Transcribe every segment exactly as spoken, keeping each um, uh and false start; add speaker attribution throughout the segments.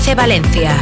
Speaker 1: Once Valencia.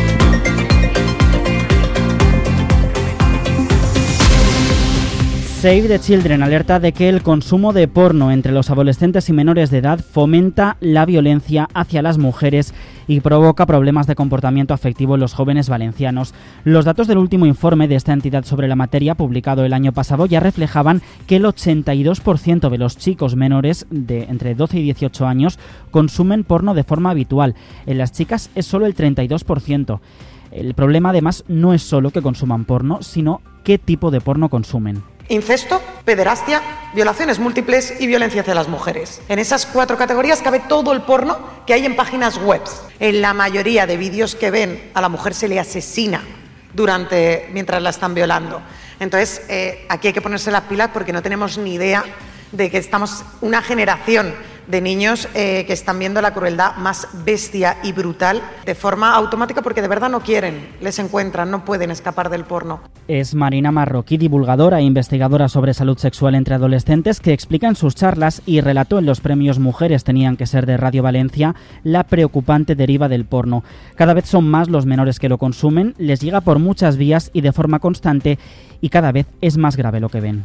Speaker 2: Save the Children alerta de que el consumo de porno entre los adolescentes y menores de edad fomenta la violencia hacia las mujeres y provoca problemas de comportamiento afectivo en los jóvenes valencianos. Los datos del último informe de esta entidad sobre la materia, publicado el año pasado, ya reflejaban que el ochenta y dos por ciento de los chicos menores de entre doce y dieciocho años consumen porno de forma habitual. En las chicas es solo el treinta y dos por ciento. El problema, además, no es solo que consuman porno, sino qué tipo de porno consumen.
Speaker 3: Incesto, pederastia, violaciones múltiples y violencia hacia las mujeres. En esas cuatro categorías cabe todo el porno que hay en páginas web. En la mayoría de vídeos que ven, a la mujer se le asesina durante, mientras la están violando. Entonces, eh, aquí hay que ponerse las pilas porque no tenemos ni idea de que estamos una generación de niños eh, que están viendo la crueldad más bestia y brutal de forma automática porque de verdad no quieren, les encuentran, no pueden escapar del porno.
Speaker 2: Es Marina Marroquí, divulgadora e investigadora sobre salud sexual entre adolescentes, que explica en sus charlas y relató en los premios Mujeres Tenían que Ser de Radio Valencia la preocupante deriva del porno. Cada vez son más los menores que lo consumen, les llega por muchas vías y de forma constante, y cada vez es más grave lo que ven.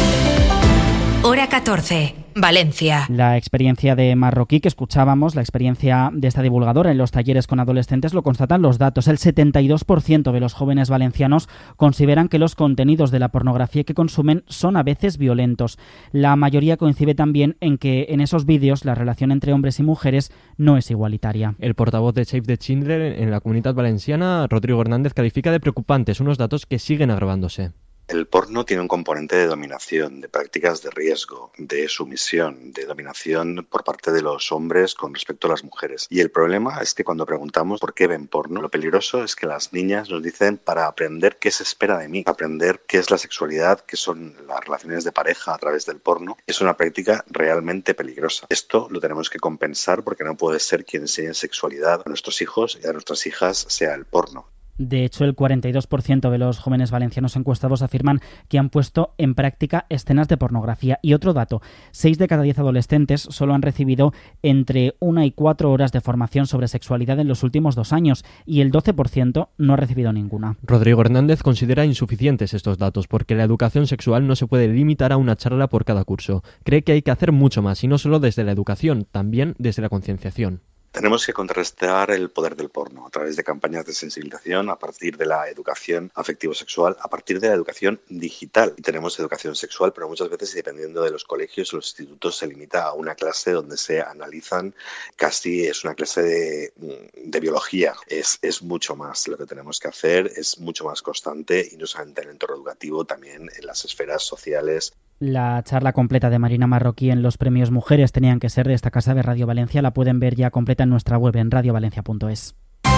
Speaker 1: Hora catorce, Valencia.
Speaker 2: La experiencia de Marroquí que escuchábamos, la experiencia de esta divulgadora en los talleres con adolescentes, lo constatan los datos. El setenta y dos por ciento de los jóvenes valencianos consideran que los contenidos de la pornografía que consumen son a veces violentos. La mayoría coincide también en que en esos vídeos la relación entre hombres y mujeres no es igualitaria.
Speaker 4: El portavoz de Save the Children en la Comunitat Valenciana, Rodrigo Hernández, califica de preocupantes unos datos que siguen agravándose.
Speaker 5: El porno tiene un componente de dominación, de prácticas de riesgo, de sumisión, de dominación por parte de los hombres con respecto a las mujeres. Y el problema es que cuando preguntamos por qué ven porno, lo peligroso es que las niñas nos dicen para aprender qué se espera de mí, aprender qué es la sexualidad, qué son las relaciones de pareja a través del porno. Es una práctica realmente peligrosa. Esto lo tenemos que compensar porque no puede ser quien enseñe sexualidad a nuestros hijos y a nuestras hijas sea el porno.
Speaker 2: De hecho, el cuarenta y dos por ciento de los jóvenes valencianos encuestados afirman que han puesto en práctica escenas de pornografía. Y otro dato, seis de cada diez adolescentes solo han recibido entre una y cuatro horas de formación sobre sexualidad en los últimos dos años y el doce por ciento no ha recibido ninguna.
Speaker 4: Rodrigo Hernández considera insuficientes estos datos porque la educación sexual no se puede limitar a una charla por cada curso. Cree que hay que hacer mucho más y no solo desde la educación, también desde la concienciación.
Speaker 5: Tenemos que contrarrestar el poder del porno a través de campañas de sensibilización, a partir de la educación afectivo-sexual, a partir de la educación digital. Y tenemos educación sexual, pero muchas veces, dependiendo de los colegios o los institutos, se limita a una clase donde se analizan, casi es una clase de, de biología. Es, es mucho más lo que tenemos que hacer, es mucho más constante y no solamente en el entorno educativo, también en las esferas sociales.
Speaker 2: La charla completa de Marina Marroquí en los premios Mujeres Tenían que Ser de esta casa de Radio Valencia la pueden ver ya completa en nuestra web en radio valencia punto es.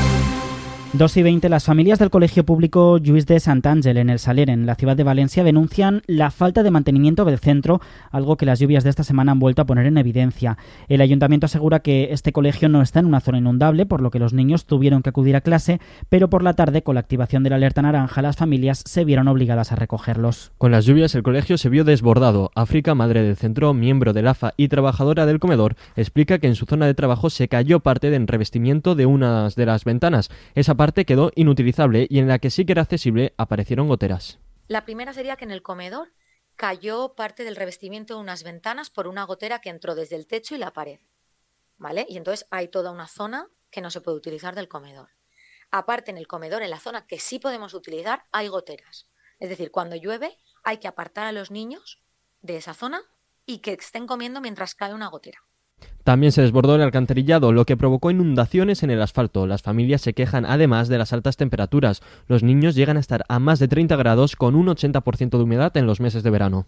Speaker 2: dos y veinte, las familias del Colegio Público Lluís de Sant'Àngel en el Saler, en la ciudad de Valencia, denuncian la falta de mantenimiento del centro, algo que las lluvias de esta semana han vuelto a poner en evidencia. El ayuntamiento asegura que este colegio no está en una zona inundable, por lo que los niños tuvieron que acudir a clase, pero por la tarde, con la activación de la alerta naranja, las familias se vieron obligadas a recogerlos.
Speaker 4: Con las lluvias, el colegio se vio desbordado. África, madre del centro, miembro del A F A y trabajadora del comedor, explica que en su zona de trabajo se cayó parte del revestimiento de unas de las ventanas. Esa parte quedó inutilizable y en la que sí que era accesible aparecieron goteras.
Speaker 6: La primera sería que en el comedor cayó parte del revestimiento de unas ventanas por una gotera que entró desde el techo y la pared, ¿vale? Y entonces hay toda una zona que no se puede utilizar del comedor. Aparte, en el comedor, en la zona que sí podemos utilizar, hay goteras. Es decir, cuando llueve hay que apartar a los niños de esa zona y que estén comiendo mientras cae una gotera.
Speaker 4: También se desbordó el alcantarillado, lo que provocó inundaciones en el asfalto. Las familias se quejan además de las altas temperaturas. Los niños llegan a estar a más de treinta grados con un ochenta por ciento de humedad en los meses de verano.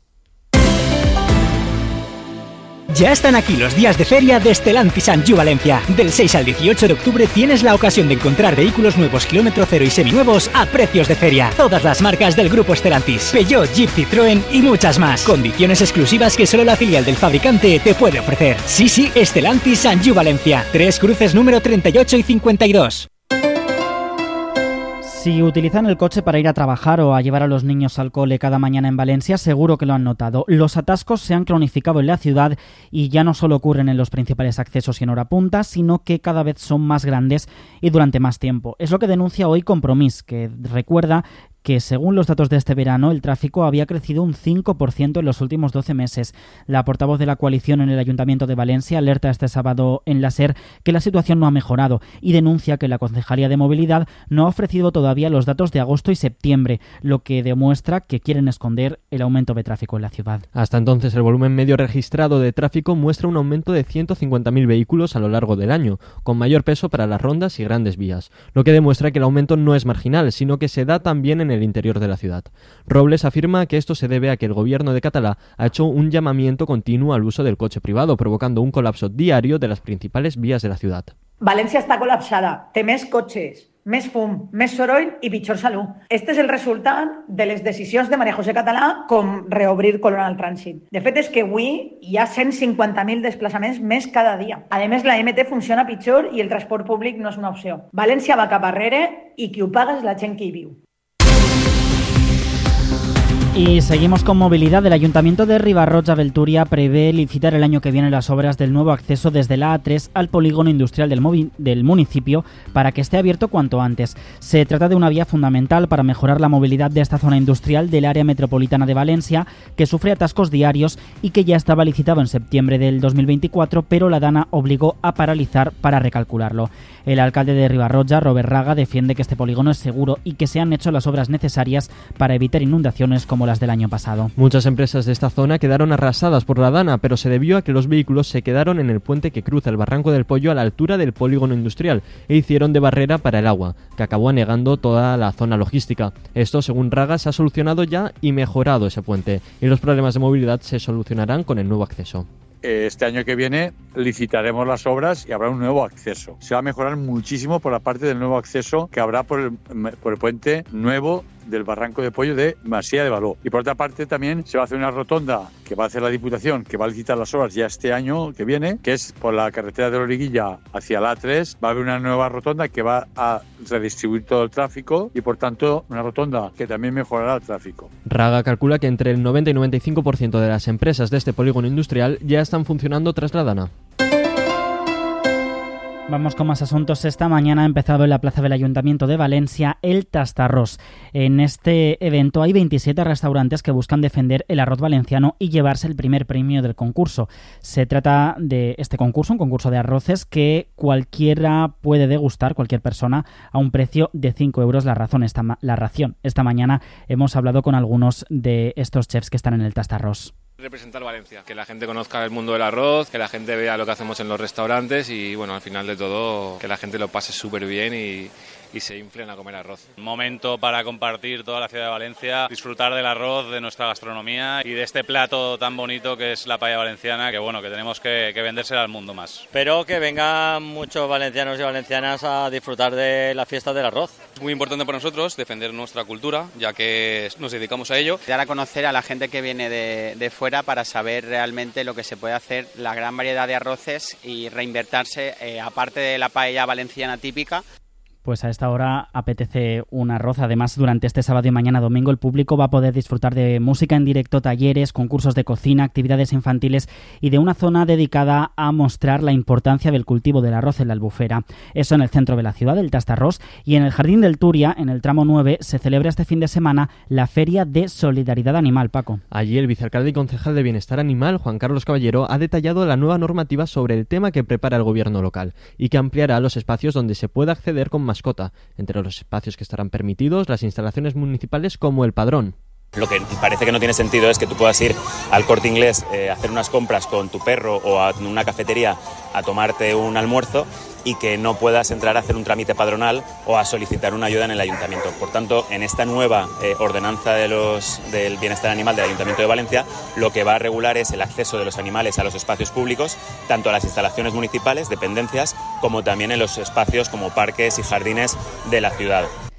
Speaker 7: Ya están aquí los días de feria de Stellantis and You Valencia. Del seis al dieciocho de octubre tienes la ocasión de encontrar vehículos nuevos, kilómetro cero y seminuevos a precios de feria. Todas las marcas del grupo Stellantis, Peugeot, Jeep, Citroën y muchas más. Condiciones exclusivas que solo la filial del fabricante te puede ofrecer. Sí, sí, Stellantis and You Valencia. Tres Cruces número treinta y ocho y cincuenta y dos.
Speaker 2: Si utilizan el coche para ir a trabajar o a llevar a los niños al cole cada mañana en Valencia, seguro que lo han notado. Los atascos se han cronificado en la ciudad y ya no solo ocurren en los principales accesos y en hora punta, sino que cada vez son más grandes y durante más tiempo. Es lo que denuncia hoy Compromís, que recuerda que según los datos de este verano, el tráfico había crecido un cinco por ciento en los últimos doce meses. La portavoz de la coalición en el Ayuntamiento de Valencia alerta este sábado en la SER que la situación no ha mejorado y denuncia que la Concejalía de Movilidad no ha ofrecido todavía los datos de agosto y septiembre, lo que demuestra que quieren esconder el aumento de tráfico en la ciudad.
Speaker 4: Hasta entonces, el volumen medio registrado de tráfico muestra un aumento de ciento cincuenta mil vehículos a lo largo del año, con mayor peso para las rondas y grandes vías, lo que demuestra que el aumento no es marginal, sino que se da también en el interior de la ciudad. Robles afirma que esto se debe a que el gobierno de Català ha hecho un llamamiento continuo al uso del coche privado, provocando un colapso diario de las principals vías de la ciudad.
Speaker 8: València està col·lapsada, té més cotxes, més fum, més soroll i pitjor salut. Este és el resultat de les decisions de María José Català com reobrir Colón al trànsit. De fet, és que avui hi ha cent cinquanta mil desplaçaments més cada dia. A més, la M T funciona pitjor i el transport públic no és una opció. València va cap arrere i qui ho paga és la gent que hi viu.
Speaker 2: Y seguimos con movilidad. El Ayuntamiento de Ribarroja-Beltúria prevé licitar el año que viene las obras del nuevo acceso desde la A tres al polígono industrial del, movi- del municipio para que esté abierto cuanto antes. Se trata de una vía fundamental para mejorar la movilidad de esta zona industrial del área metropolitana de Valencia, que sufre atascos diarios y que ya estaba licitado en septiembre del dos mil veinticuatro, pero la DANA obligó a paralizar para recalcularlo. El alcalde de Ribarroja, Robert Raga, defiende que este polígono es seguro y que se han hecho las obras necesarias para evitar inundaciones como las del año pasado.
Speaker 4: Muchas empresas de esta zona quedaron arrasadas por la DANA, pero se debió a que los vehículos se quedaron en el puente que cruza el Barranco del Pollo a la altura del polígono industrial e hicieron de barrera para el agua, que acabó anegando toda la zona logística. Esto, según Raga, se ha solucionado ya y mejorado ese puente, y los problemas de movilidad se solucionarán con el nuevo acceso.
Speaker 9: Este año que viene licitaremos las obras y habrá un nuevo acceso. Se va a mejorar muchísimo por la parte del nuevo acceso que habrá por el, por el puente nuevo del Barranco de Pollo de Masía de Való. Y por otra parte también se va a hacer una rotonda que va a hacer la Diputación, que va a licitar las obras ya este año que viene, que es por la carretera de Loriguilla hacia la A tres. Va a haber una nueva rotonda que va a redistribuir todo el tráfico y por tanto una rotonda que también mejorará el tráfico.
Speaker 4: Raga calcula que entre el noventa y noventa y cinco por ciento de las empresas de este polígono industrial ya están funcionando tras la DANA.
Speaker 2: Vamos con más asuntos. Esta mañana ha empezado en la plaza del Ayuntamiento de Valencia el Tastarrós. En este evento hay veintisiete restaurantes que buscan defender el arroz valenciano y llevarse el primer premio del concurso. Se trata de este concurso, un concurso de arroces que cualquiera puede degustar, cualquier persona, a un precio de cinco euros la, razón esta, la ración. Esta mañana hemos hablado con algunos de estos chefs que están en el Tastarrós.
Speaker 10: Representar Valencia, que la gente conozca el mundo del arroz, que la gente vea lo que hacemos en los restaurantes y bueno, al final de todo que la gente lo pase súper bien y, y se inflen a comer arroz.
Speaker 11: Un momento para compartir toda la ciudad de Valencia, disfrutar del arroz, de nuestra gastronomía y de este plato tan bonito que es la paella valenciana, que bueno, que tenemos que, que vendérsela al mundo más.
Speaker 12: Espero que vengan muchos valencianos y valencianas a disfrutar de la fiesta del arroz.
Speaker 10: Es muy importante para nosotros defender nuestra cultura, ya que nos dedicamos a ello.
Speaker 13: Dar a conocer a la gente que viene de, de fuera para saber realmente lo que se puede hacer, la gran variedad de arroces y reinvertirse, eh, aparte de la paella valenciana típica.
Speaker 2: Pues a esta hora apetece un arroz. Además, durante este sábado y mañana domingo, el público va a poder disfrutar de música en directo, talleres, concursos de cocina, actividades infantiles y de una zona dedicada a mostrar la importancia del cultivo del arroz en la Albufera. Eso en el centro de la ciudad, el Tastarrós, y en el Jardín del Turia, en el tramo nueve, se celebra este fin de semana la Feria de Solidaridad Animal, Paco.
Speaker 4: Allí el vicealcalde y concejal de Bienestar Animal, Juan Carlos Caballero, ha detallado la nueva normativa sobre el tema que prepara el gobierno local y que ampliará los espacios donde se pueda acceder con más mascota. Entre los espacios que estarán permitidos, las instalaciones municipales como el Padrón.
Speaker 14: Lo que parece que no tiene sentido es que tú puedas ir al Corte Inglés, eh, hacer unas compras con tu perro o a una cafetería a tomarte un almuerzo y que no puedas entrar a hacer un trámite padronal o a solicitar una ayuda en el ayuntamiento. Por tanto, en esta nueva eh, ordenanza de los, del bienestar animal del Ayuntamiento de Valencia, lo que va a regular es el acceso de los animales a los espacios públicos, tanto a las instalaciones municipales, dependencias, como también en los espacios como parques y jardines de la ciudad.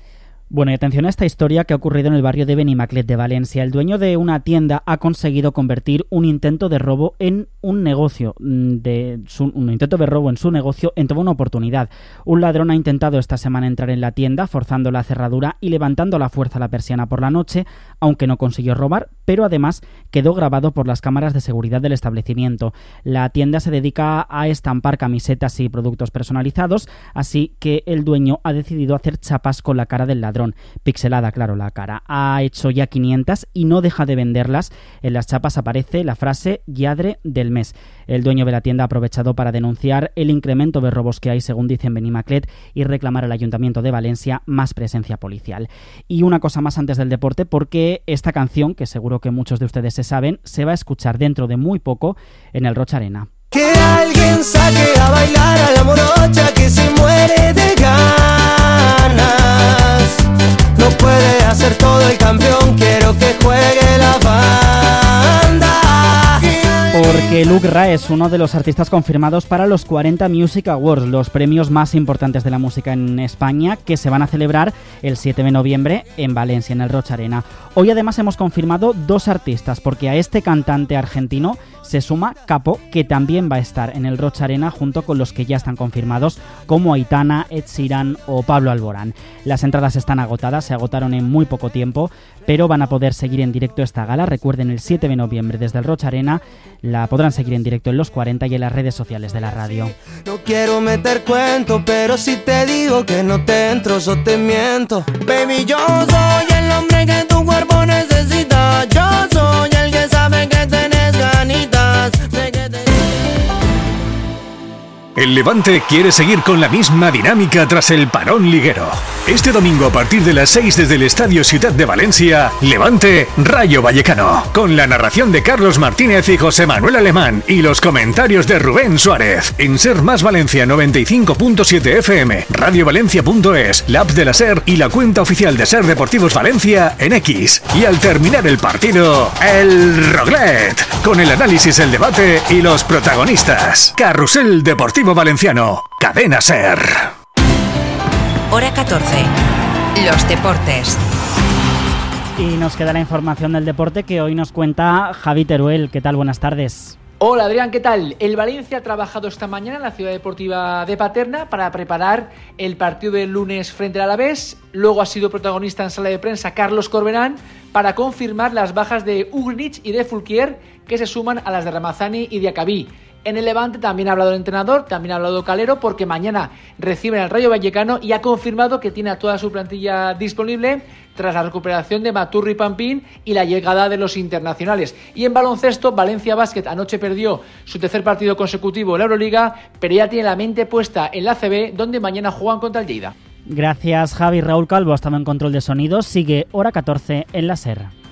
Speaker 2: Bueno, y atención a esta historia que ha ocurrido en el barrio de Benimaclet de Valencia. El dueño de una tienda ha conseguido convertir un intento de robo en un negocio, de su, un intento de robo en su negocio en toda una oportunidad. Un ladrón ha intentado esta semana entrar en la tienda, forzando la cerradura y levantando a la fuerza la persiana por la noche, aunque no consiguió robar, pero además quedó grabado por las cámaras de seguridad del establecimiento. La tienda se dedica a estampar camisetas y productos personalizados, así que el dueño ha decidido hacer chapas con la cara del ladrón. Pixelada, claro, la cara. Ha hecho ya quinientas y no deja de venderlas. En las chapas aparece la frase lladre del mes. El dueño de la tienda ha aprovechado para denunciar el incremento de robos que hay, según dice en Benimaclet, y reclamar al Ayuntamiento de Valencia más presencia policial. Y una cosa más antes del deporte, porque esta canción, que seguro que muchos de ustedes se saben, se va a escuchar dentro de muy poco en el Rocha Arena.
Speaker 15: Que alguien saque a bailar a la morocha que se muere de ganas. No puede hacer todo el campeón, quiero que juegue la banda.
Speaker 2: Porque Luke Ra es uno de los artistas confirmados para los cuarenta Music Awards, los premios más importantes de la música en España, que se van a celebrar el siete de noviembre en Valencia, en el Rocha Arena. Hoy además hemos confirmado dos artistas, porque a este cantante argentino se suma Capo, que también va a estar en el Rocha Arena junto con los que ya están confirmados, como Aitana, Ed Sheeran o Pablo Alborán. Las entradas están agotadas, se agotaron en muy poco tiempo, pero van a poder seguir en directo esta gala. Recuerden, el siete de noviembre desde el Rocha Arena, la podrán seguir en directo en los cuarenta y en las redes sociales de la radio.
Speaker 15: No quiero meter cuento, pero si te digo que no te entro, yo te miento. Baby, yo soy el hombre que tu cuerpo necesita. Yo soy el que sabe que tenés ganitas de que te...
Speaker 16: El Levante quiere seguir con la misma dinámica tras el parón liguero. Este domingo a partir de las seis desde el Estadio Ciutat de Valencia, Levante Rayo Vallecano, con la narración de Carlos Martínez y José Manuel Alemán y los comentarios de Rubén Suárez. En Ser Más Valencia noventa y cinco punto siete F M, radiovalencia punto es, la app de la Ser y la cuenta oficial de Ser Deportivos Valencia en X. Y al terminar el partido, el Roglet, con el análisis, el debate y los protagonistas. Carrusel Deportivo Valenciano, Cadena Ser.
Speaker 1: Hora catorce. Los deportes.
Speaker 2: Y nos queda la información del deporte que hoy nos cuenta Javi Teruel. ¿Qué tal? Buenas tardes.
Speaker 17: Hola Adrián, ¿qué tal? El Valencia ha trabajado esta mañana en la Ciudad Deportiva de Paterna para preparar el partido del lunes frente al Alavés. Luego ha sido protagonista en sala de prensa Carlos Corberán para confirmar las bajas de Ugrich y de Fulquier, que se suman a las de Ramazani y Diacabí. En el Levante también ha hablado el entrenador, también ha hablado Calero, porque mañana reciben al Rayo Vallecano y ha confirmado que tiene a toda su plantilla disponible tras la recuperación de Maturri y Pampín y la llegada de los internacionales. Y en baloncesto, Valencia Basket anoche perdió su tercer partido consecutivo en la Euroliga, pero ya tiene la mente puesta en la A C B, donde mañana juegan contra el Lleida.
Speaker 2: Gracias, Javi. Raúl Calvo ha estado en control de sonido. Sigue Hora catorce en la Ser.